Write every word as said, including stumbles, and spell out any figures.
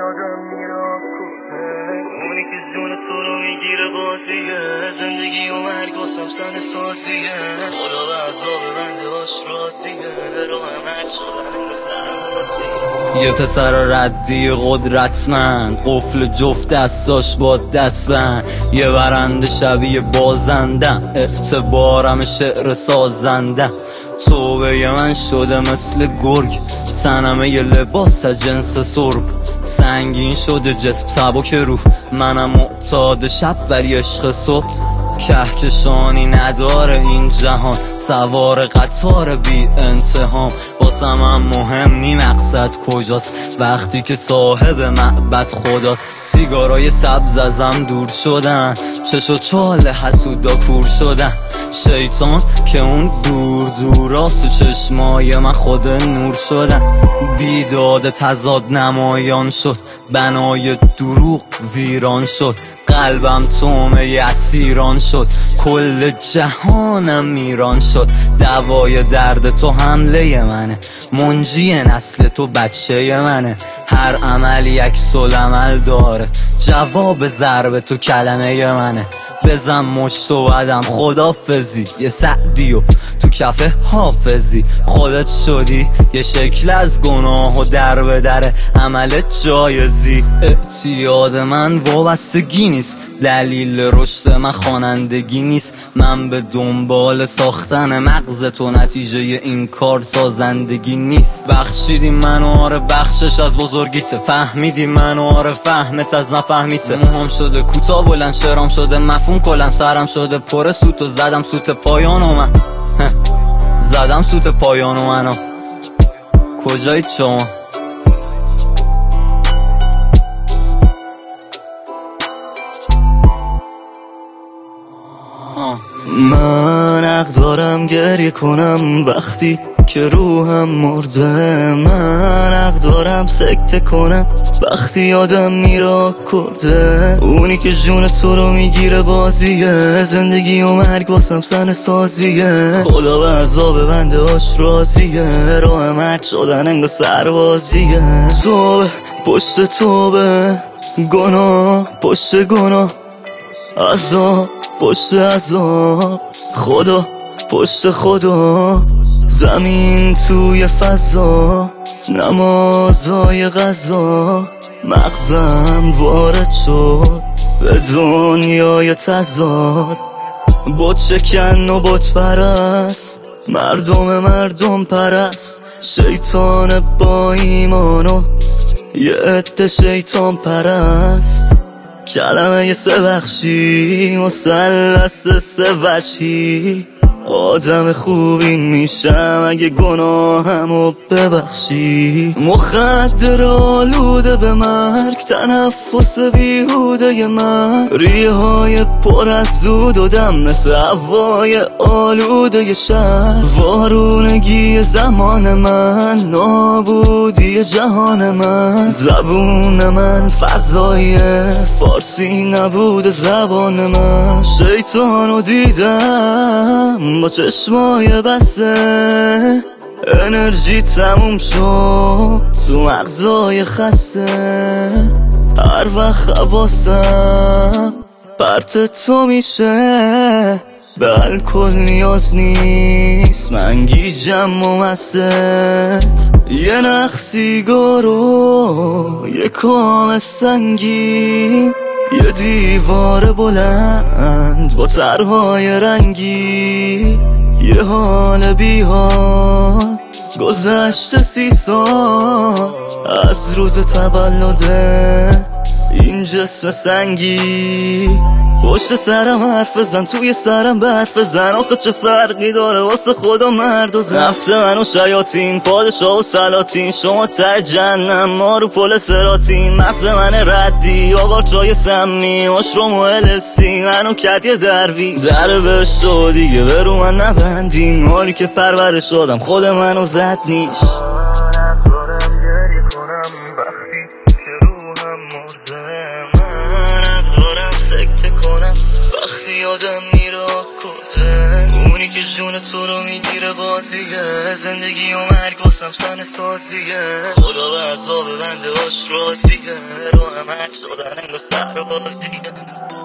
آدم میرا اونی که جون تو رو میگیره بازیه، زندگی و مرگ واسم سن سازیه، خدا و عذاب بنده هاش رازیه، رو همه شدن سربازیه. یه پسر ردی قدرتمند، قفل جفت دستاش با دستبند، یه برنده شبیه بازنده، اعتبارم شعر سازنده. توبه من شده مثل گرگ، تنمه یه لباس جنس سرب، سنگین شده جسم سبک روح، منم معتاد شب ولی عشق صبح. کهکشانی نداره این جهان، سوار قطار بی انتهام، واسم هم مهم نی مقصد کجاست، وقتی که صاحب معبد خداست. سیگارای سبز ازم دور شدن، چش و چال حسودا کور شدن، شیطان که اون دور دوراست، تو چشمای من خود نور شدن. بیداد تضاد نمایان شد، بنای دروغ ویران شد، قلبم تومه اسیران شد، کل جهانم میران شد. دوای درد تو حمله منه، منجی نسل تو بچه منه، هر عمل عکس العمل داره، جواب ضرب تو کلمه منه. بزن مشت و بدم خدافزی، یه سعدیو تو کف حافظی، خودت شدی یه شکل از گناه و در به در عمل جایزی. اعتیاد من وابستگی نیست، دلیل رشد من خوانندگی نیست، من به دنبال ساختن مغز تو، نتیجه این کار سازندگی نیست. بخشیدی منو آره بخشش از بزرگیته، فهمیدی منو آره فهمت از نفهمیته. موهام شده کوتاه بلند، شعرام شده مفهوم کلن، سرم شده پر سوت و زدم سوت پایانو من زدم سوت پایانو منو. کجایید شما؟ من حق دارم گریه کنم وقتی که روحم مرده، من حق دارم سکته کنم وقتی یادم میرا کرده. اونی که جون تو رو میگیره بازیه، زندگی و مرگ واسم سن سازیه، خدا و عذاب بنده هاش رازیه، راه مرگ شدن انگار سربازیه. توبه پشت توبه، گناه پشت گناه، عذاب پشت عذاب، خدا پشت خدا، زمین توی فضا، نمازهای غذا، مغزم وارد شد به دنیای تضاد. بت شکن و بت پرست، مردم مردم پرست، شیطان با ایمانو یه عده شیطان پرست. کلمه یه سه بخشی، مثلث سه وجهی، آدم خوبی میشم اگه گناهمو ببخشی. مخدر آلوده به مرگ، تنفس بیهوده من، ریه های پر از دود و دم مثل هوای آلوده شهر. وارونگی زمان من، نابودی جهان من، زبون من فضای فارسی نبود زبان من. شیطانو دیدم با چشمای بسته، انرژی تموم شد تو مغزای خسته، هر وقت حواسم پرت تو میشه، به الکل نیاز نیست من گیجم و مستت. یه نخ سیگارو یه کام سنگین، یه دیوار بلند با طرحهای رنگی، یه حال بی حال گذشته سی سال از روز تولده این جسم سنگی. پشت سرم حرف زن، توی سرم برف زن، آخه چه فرقی داره واسه خدا مرد و زن. نفت من و شیاطین، پادشاه و سلاطین، شما ته جهنم ما رو پل سراتین. مغز من ردی، آوار چای سمی، مشروم و السی، منو کد یه دروی، در بهشت و دیگه به رو من نبندین، ماری که پرورش شدم خود منو زد نیش. یادم میرا کرده، اونی که جون تو رو میگیره بازیه، زندگی و مرگ واسم سن سازیه، خدا به عذاب بنده هاش راضیه، راه مرگ شدن انگاه سر بازیه.